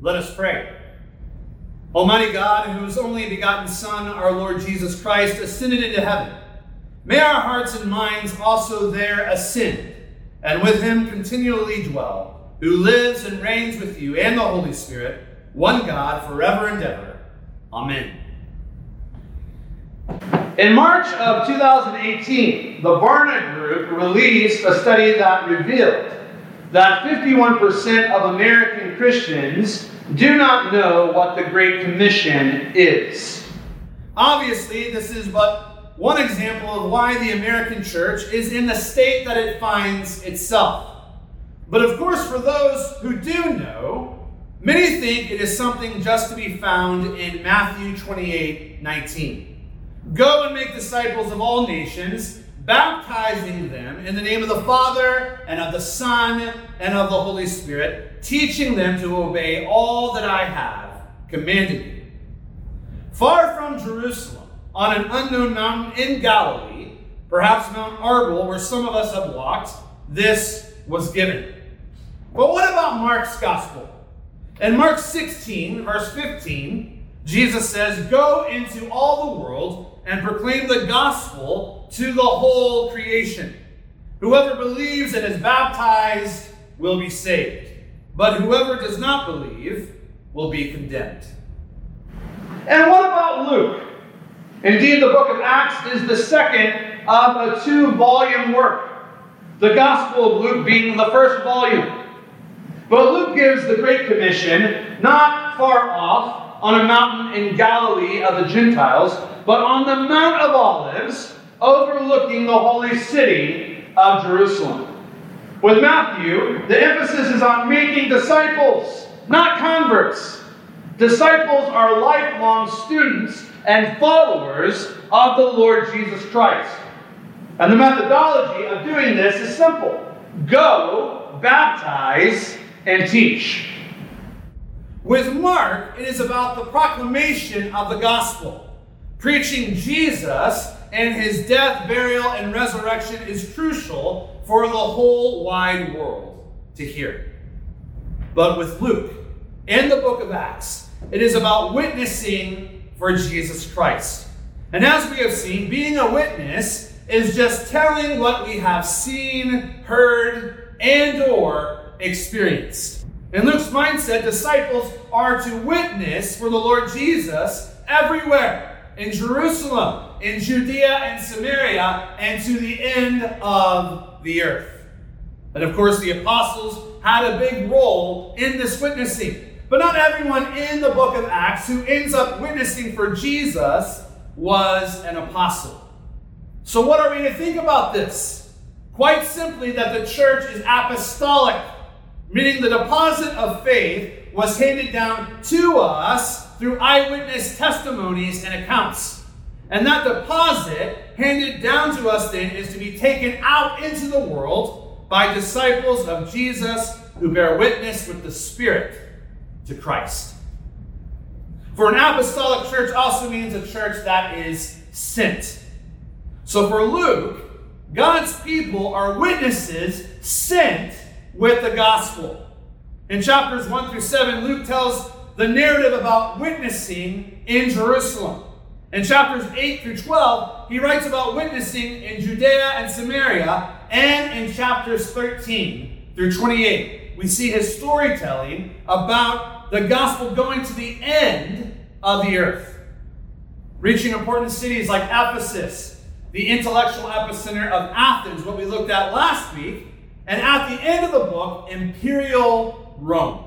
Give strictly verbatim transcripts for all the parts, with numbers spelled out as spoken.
Let us pray. Almighty God, whose only begotten Son, our Lord Jesus Christ, ascended into heaven, may our hearts and minds also there ascend, and with him continually dwell, who lives and reigns with you and the Holy Spirit, one God, forever and ever. Amen. In March of two thousand eighteen, the Barna Group released a study that revealed that fifty-one percent of American Christians do not know what the Great Commission is. Obviously, this is but one example of why the American church is in the state that it finds itself. But of course, for those who do know, many think it is something just to be found in Matthew twenty-eight nineteen. Go and make disciples of all nations, baptizing them in the name of the Father, and of the Son, and of the Holy Spirit, teaching them to obey all that I have commanded you. Far from Jerusalem, on an unknown mountain in Galilee, perhaps Mount Arbel, where some of us have walked, this was given. But what about Mark's Gospel? In Mark sixteen, verse fifteen, Jesus says, "Go into all the world and proclaim the gospel to the whole creation. Whoever believes and is baptized will be saved, but whoever does not believe will be condemned." And what about Luke? Indeed, the book of Acts is the second of a two-volume work, the Gospel of Luke being the first volume. But Luke gives the Great Commission not far off on a mountain in Galilee of the Gentiles, but on the Mount of Olives, overlooking the holy city of Jerusalem. With Matthew, the emphasis is on making disciples, not converts. Disciples are lifelong students and followers of the Lord Jesus Christ. And the methodology of doing this is simple. Go, baptize, and teach. With Mark, it is about the proclamation of the gospel. Preaching Jesus and his death, burial, and resurrection is crucial for the whole wide world to hear. But with Luke, in the book of Acts, it is about witnessing for Jesus Christ. And as we have seen, being a witness is just telling what we have seen, heard, and or experienced. In Luke's mindset, disciples are to witness for the Lord Jesus everywhere, in Jerusalem, in Judea and Samaria, and to the end of the earth. And of course, the apostles had a big role in this witnessing. But not everyone in the book of Acts who ends up witnessing for Jesus was an apostle. So what are we to think about this? Quite simply that the church is apostolic, meaning the deposit of faith was handed down to us through eyewitness testimonies and accounts. And that deposit handed down to us then is to be taken out into the world by disciples of Jesus who bear witness with the Spirit to Christ. For an apostolic church also means a church that is sent. So for Luke, God's people are witnesses sent with the gospel. In chapters one through seven, Luke tells the narrative about witnessing in Jerusalem. In chapters eight through twelve, he writes about witnessing in Judea and Samaria. And in chapters thirteen through twenty-eight, we see his storytelling about the gospel going to the end of the earth, reaching important cities like Ephesus, the intellectual epicenter of Athens, what we looked at last week, and at the end of the book, Imperial Rome.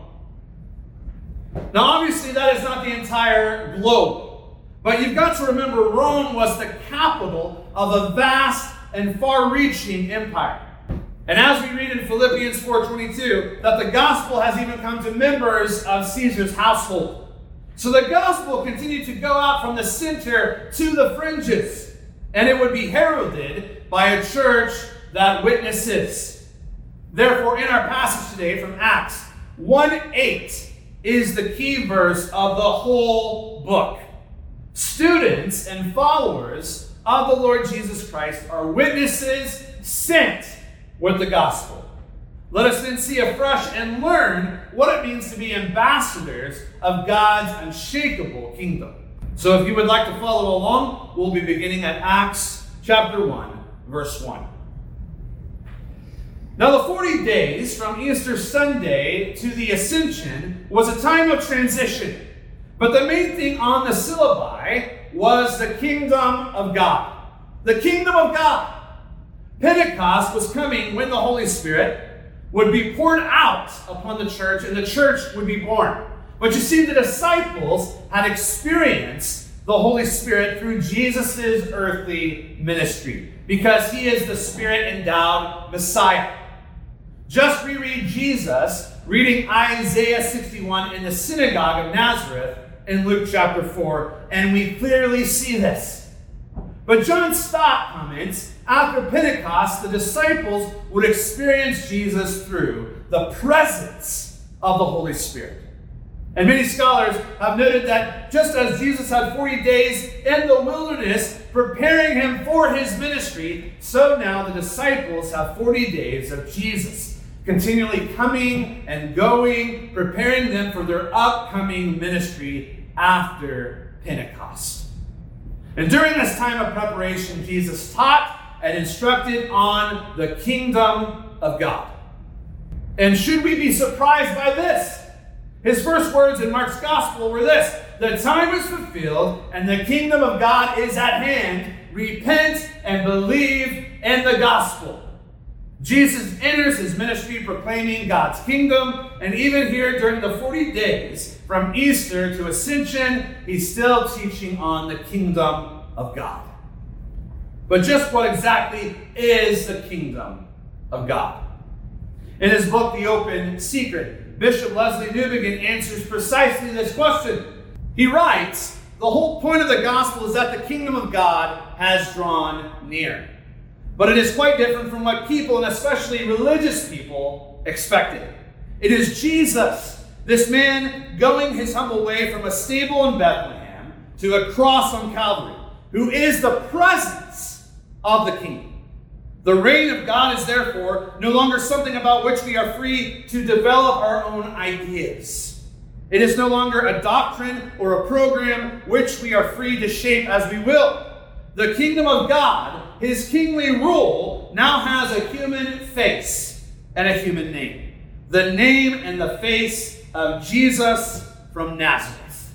Now, obviously, that is not the entire globe. But you've got to remember, Rome was the capital of a vast and far-reaching empire. And as we read in Philippians four twenty-two, that the gospel has even come to members of Caesar's household. So the gospel continued to go out from the center to the fringes. And it would be heralded by a church that witnesses. Therefore, in our passage today from Acts one eight is the key verse of the whole book. Students and followers of the Lord Jesus Christ are witnesses sent with the gospel. Let us then see afresh and learn what it means to be ambassadors of God's unshakable kingdom. So if you would like to follow along, we'll be beginning at Acts chapter one, verse one. Now the forty days from Easter Sunday to the Ascension was a time of transition. But the main thing on the syllabi was the kingdom of God. The kingdom of God. Pentecost was coming when the Holy Spirit would be poured out upon the church, and the church would be born. But you see, the disciples had experienced the Holy Spirit through Jesus' earthly ministry, because he is the Spirit-endowed Messiah. Just reread Jesus reading Isaiah sixty-one in the synagogue of Nazareth in Luke chapter four, and we clearly see this. But John Stott comments, after Pentecost, the disciples would experience Jesus through the presence of the Holy Spirit. And many scholars have noted that just as Jesus had forty days in the wilderness preparing him for his ministry, so now the disciples have forty days of Jesus, continually coming and going, preparing them for their upcoming ministry after Pentecost. And during this time of preparation, Jesus taught and instructed on the kingdom of God. And should we be surprised by this? His first words in Mark's gospel were this: the time is fulfilled and the kingdom of God is at hand. Repent and believe in the gospel. Jesus enters his ministry proclaiming God's kingdom, and even here during the forty days from Easter to Ascension, he's still teaching on the kingdom of God. But just what exactly is the kingdom of God? In his book, The Open Secret, Bishop Leslie Newbigin answers precisely this question. He writes, the whole point of the gospel is that the kingdom of God has drawn near. But it is quite different from what people, and especially religious people, expected. It is Jesus, this man going his humble way from a stable in Bethlehem to a cross on Calvary, who is the presence of the kingdom. The reign of God is therefore no longer something about which we are free to develop our own ideas. It is no longer a doctrine or a program which we are free to shape as we will. The kingdom of God, his kingly rule, now has a human face and a human name. The name and the face of Jesus from Nazareth.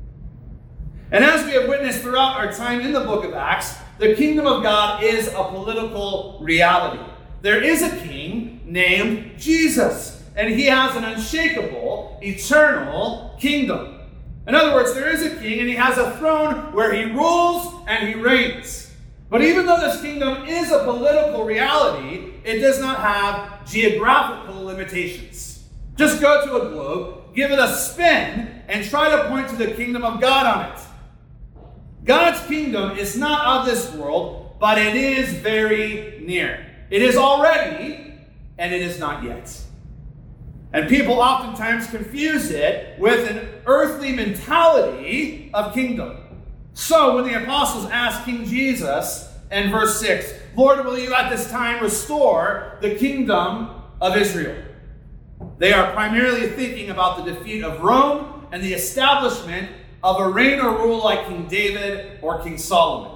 And as we have witnessed throughout our time in the book of Acts, the kingdom of God is a political reality. There is a king named Jesus, and he has an unshakable, eternal kingdom. In other words, there is a king, and he has a throne where he rules and he reigns. But even though this kingdom is a political reality, it does not have geographical limitations. Just go to a globe, give it a spin, and try to point to the kingdom of God on it. God's kingdom is not of this world, but it is very near. It is already, and it is not yet. And people oftentimes confuse it with an earthly mentality of kingdom. So when the apostles asked King Jesus in verse six, Lord, will you at this time restore the kingdom of Israel? They are primarily thinking about the defeat of Rome and the establishment of a reign or rule like King David or King Solomon.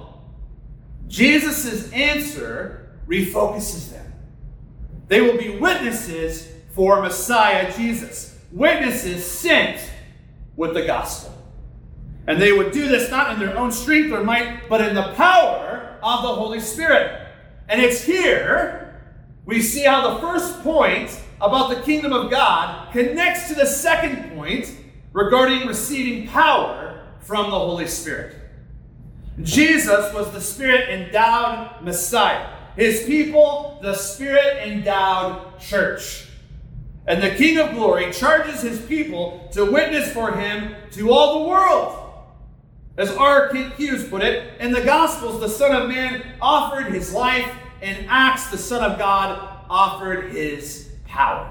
Jesus' answer refocuses them. They will be witnesses for Messiah Jesus. Witnesses sent with the gospel. And they would do this not in their own strength or might, but in the power of the Holy Spirit. And it's here we see how the first point about the kingdom of God connects to the second point regarding receiving power from the Holy Spirit. Jesus was the Spirit-endowed Messiah. His people, the Spirit-endowed church. And the King of Glory charges his people to witness for him to all the world. As R. Kent Hughes put it, in the Gospels, the Son of Man offered his life. In Acts, the Son of God offered his power.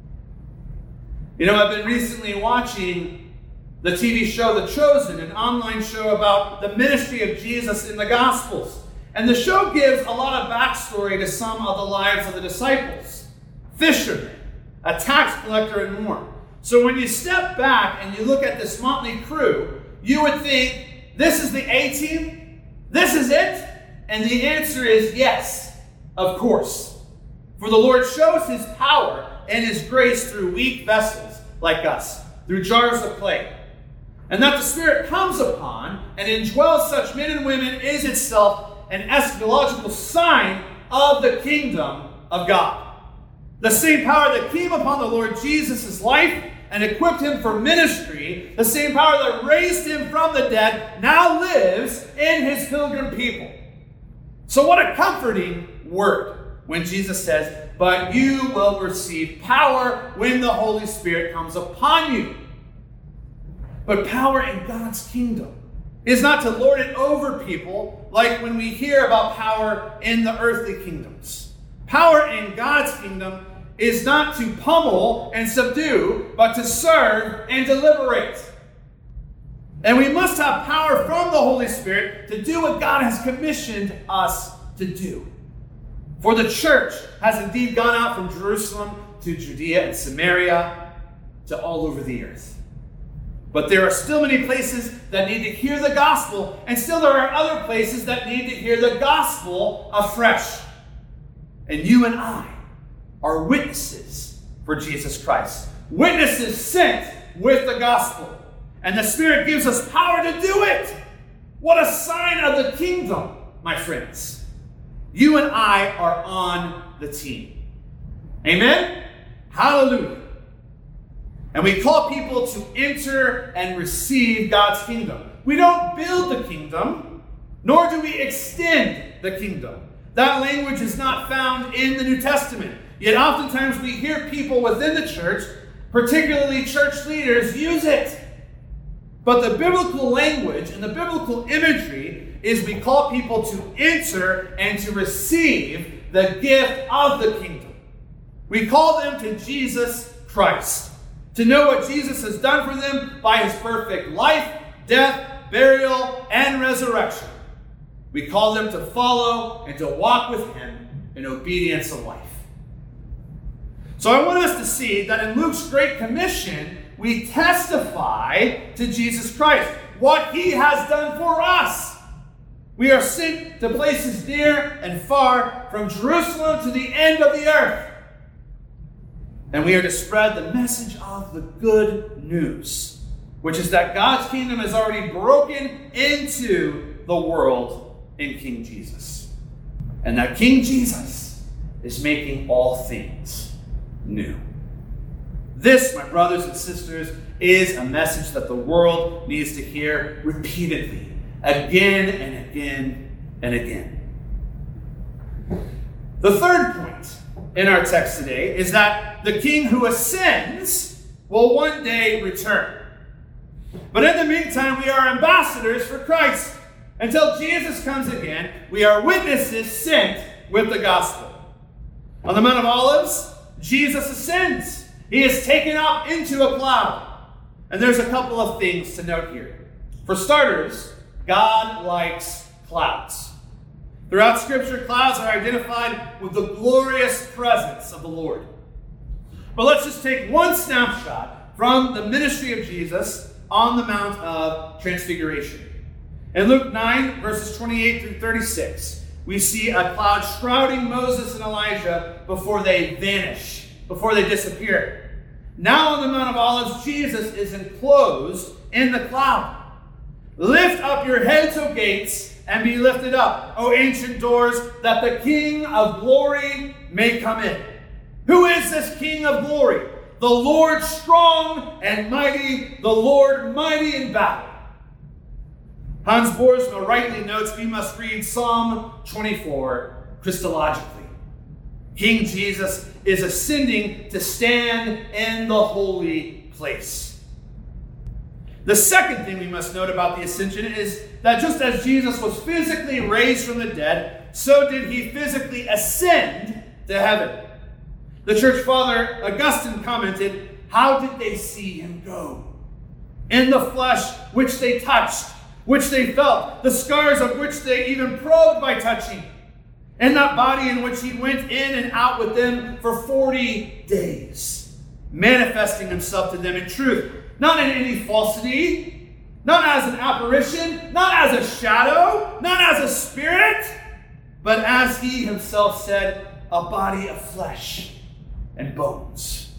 You know, I've been recently watching the T V show The Chosen, an online show about the ministry of Jesus in the Gospels. And the show gives a lot of backstory to some of the lives of the disciples. fisherman, a tax collector, and more. So when you step back and you look at this motley crew, you would think, this is the A-team? This is it? And the answer is yes, of course. For the Lord shows his power and his grace through weak vessels like us, through jars of clay. And that the Spirit comes upon and indwells such men and women is itself an eschatological sign of the kingdom of God. The same power that came upon the Lord Jesus' life and equipped him for ministry, the same power that raised him from the dead, now lives in his pilgrim people. So what a comforting word when Jesus says, but you will receive power when the Holy Spirit comes upon you. But power in God's kingdom is not to lord it over people like when we hear about power in the earthly kingdoms. Power in God's kingdom is not to pummel and subdue, but to serve and to liberate. And we must have power from the Holy Spirit to do what God has commissioned us to do. For the church has indeed gone out from Jerusalem to Judea and Samaria to all over the earth. But there are still many places that need to hear the gospel, and still there are other places that need to hear the gospel afresh. And you and I are witnesses for Jesus Christ. Witnesses sent with the gospel. And the Spirit gives us power to do it. What a sign of the kingdom, my friends. You and I are on the team. Amen? Hallelujah. And we call people to enter and receive God's kingdom. We don't build the kingdom, nor do we extend the kingdom. That language is not found in the New Testament. Yet oftentimes we hear people within the church, particularly church leaders, use it. But the biblical language and the biblical imagery is we call people to enter and to receive the gift of the kingdom. We call them to Jesus Christ, to know what Jesus has done for them by his perfect life, death, burial, and resurrection. We call them to follow and to walk with him in obedience of life. So I want us to see that in Luke's Great Commission, we testify to Jesus Christ, what he has done for us. We are sent to places near and far, from Jerusalem to the end of the earth. And we are to spread the message of the good news, which is that God's kingdom has already broken into the world in King Jesus. And that King Jesus is making all things new. This, my brothers and sisters, is a message that the world needs to hear repeatedly, again and again and again. The third point in our text today is that the king who ascends will one day return. But in the meantime, we are ambassadors for Christ. Until Jesus comes again, we are witnesses sent with the gospel. On the Mount of Olives, Jesus ascends. He is taken up into a cloud. And there's a couple of things to note here. For starters, God likes clouds. Throughout Scripture, clouds are identified with the glorious presence of the Lord. But let's just take one snapshot from the ministry of Jesus on the Mount of Transfiguration. In Luke nine, verses twenty-eight through thirty-six, we see a cloud shrouding Moses and Elijah before they vanish, before they disappear. Now on the Mount of Olives, Jesus is enclosed in the cloud. Lift up your heads, O gates, and be lifted up, O ancient doors, that the King of glory may come in. Who is this King of glory? The Lord strong and mighty, the Lord mighty in battle. Hans Boersma rightly notes we must read Psalm twenty-four Christologically. King Jesus is ascending to stand in the holy place. The second thing we must note about the ascension is that just as Jesus was physically raised from the dead, so did he physically ascend to heaven. The church father Augustine commented, how did they see him go? In the flesh which they touched, which they felt, the scars of which they even probed by touching. in that body in which he went in and out with them for forty days, manifesting himself to them in truth, not in any falsity, not as an apparition, not as a shadow, not as a spirit, but as he himself said, a body of flesh and bones.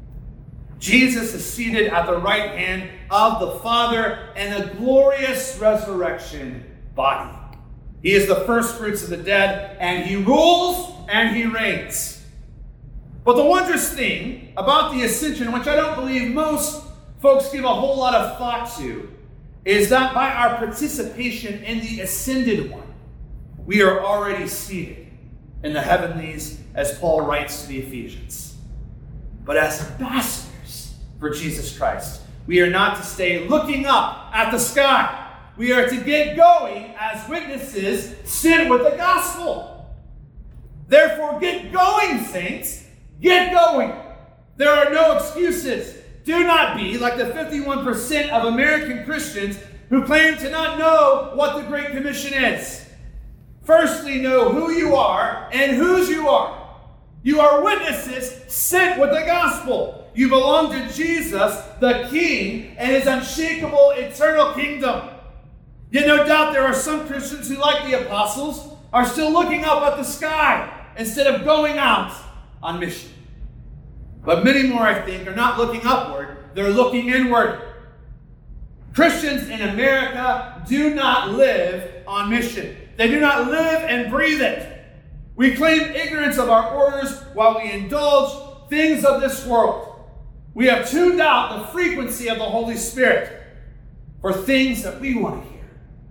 Jesus is seated at the right hand of the Father in a glorious resurrection body. He is the first fruits of the dead, and he rules and he reigns. But the wondrous thing about the ascension, which I don't believe most folks give a whole lot of thought to, is that by our participation in the ascended one, we are already seated in the heavenlies, as Paul writes to the Ephesians. But as ambassadors for Jesus Christ, we are not to stay looking up at the sky. We are to get going as witnesses sent with the gospel. Therefore, get going, saints. Get going. There are no excuses. Do not be like the fifty-one percent of American Christians who claim to not know what the Great Commission is. Firstly, know who you are and whose you are. You are witnesses sent with the gospel. You belong to Jesus, the King, and his unshakable eternal kingdom. Yet no doubt there are some Christians who, like the apostles, are still looking up at the sky instead of going out on mission. But many more, I think, are not looking upward. They're looking inward. Christians in America do not live on mission. They do not live and breathe it. We claim ignorance of our orders while we indulge things of this world. We have tuned out the frequency of the Holy Spirit for things that we want to hear.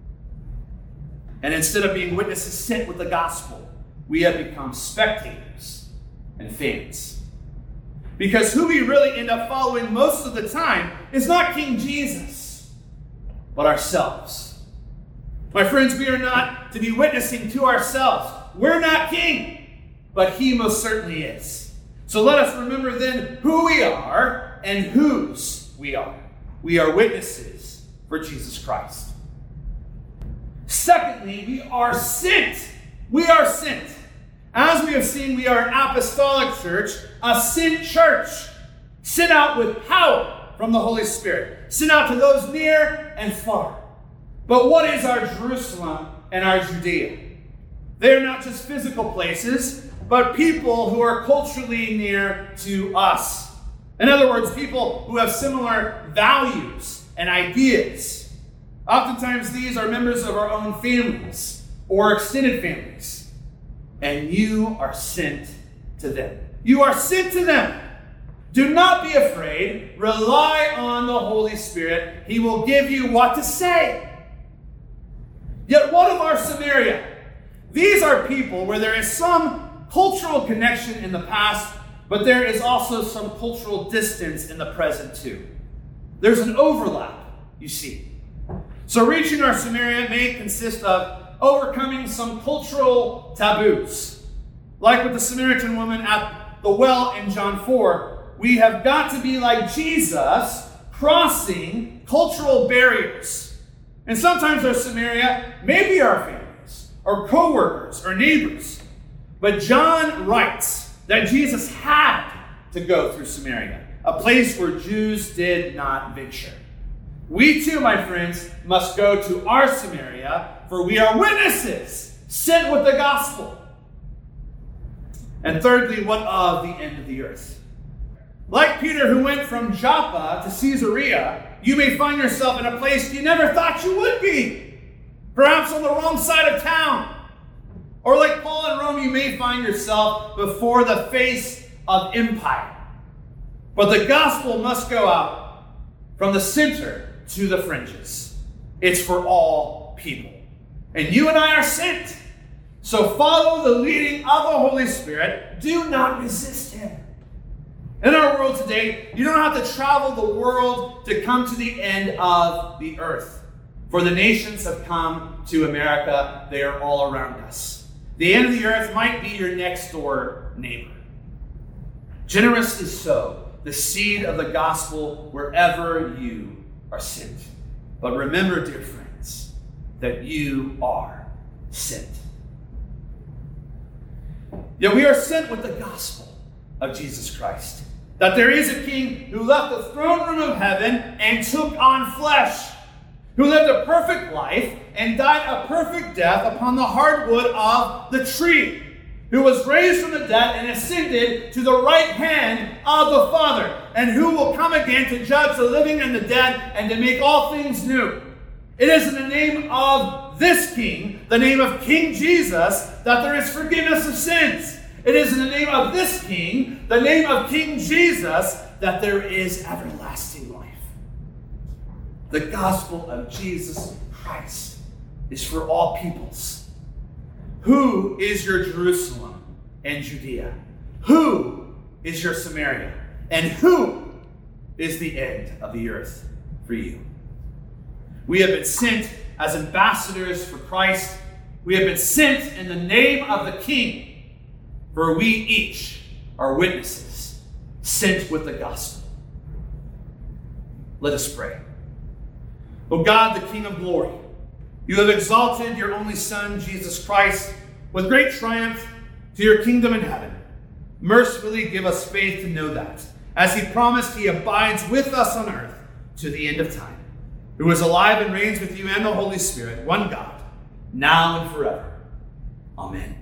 And instead of being witnesses sent with the gospel, we have become spectators and fans. Because who we really end up following most of the time is not King Jesus, but ourselves. My friends, we are not to be witnessing to ourselves. We're not king, but he most certainly is. So let us remember then who we are and whose we are. We are witnesses for Jesus Christ. Secondly, we are sent. We are sent. As we have seen, we are an apostolic church, a sent church, sent out with power from the Holy Spirit, sent out to those near and far. But what is our Jerusalem and our Judea? They are not just physical places, but people who are culturally near to us. In other words, people who have similar values and ideas. Oftentimes, these are members of our own families or extended families. And you are sent to them. You are sent to them. Do not be afraid. Rely on the Holy Spirit. He will give you what to say. Yet what of our Samaria? These are people where there is some cultural connection in the past, but there is also some cultural distance in the present too. There's an overlap, you see. So reaching our Samaria may consist of overcoming some cultural taboos. Like with the Samaritan woman at the well in John four, we have got to be like Jesus, crossing cultural barriers. And sometimes our Samaria may be our families, or co-workers, or neighbors. But John writes that Jesus had to go through Samaria, a place where Jews did not venture. We too, my friends, must go to our Samaria, for we are witnesses sent with the gospel. And thirdly, what of the end of the earth? Like Peter, who went from Joppa to Caesarea, you may find yourself in a place you never thought you would be. Perhaps on the wrong side of town. Or like Paul in Rome, you may find yourself before the face of empire. But the gospel must go out from the center to the fringes. It's for all people. And you and I are sent. So follow the leading of the Holy Spirit. Do not resist him. In our world today, you don't have to travel the world to come to the end of the earth. For the nations have come to America. They are all around us. The end of the earth might be your next door neighbor. Generously sow the seed of the gospel wherever you are sent. But remember, dear friends, that you are sent. Yet we are sent with the gospel of Jesus Christ, that there is a king who left the throne room of heaven and took on flesh, who lived a perfect life and died a perfect death upon the hardwood of the tree, who was raised from the dead and ascended to the right hand of the Father, and who will come again to judge the living and the dead and to make all things new. It is in the name of this King, the name of King Jesus, that there is forgiveness of sins. It is in the name of this King, the name of King Jesus, that there is everlasting life. The gospel of Jesus Christ is for all peoples. Who is your Jerusalem and Judea? Who is your Samaria? And who is the end of the earth for you? We have been sent as ambassadors for Christ. We have been sent in the name of the King, for we each are witnesses, sent with the gospel. Let us pray. O God, the King of glory, you have exalted your only Son, Jesus Christ, with great triumph to your kingdom in heaven. Mercifully give us faith to know that, as he promised, he abides with us on earth to the end of time, who is alive and reigns with you and the Holy Spirit, one God, now and forever. Amen.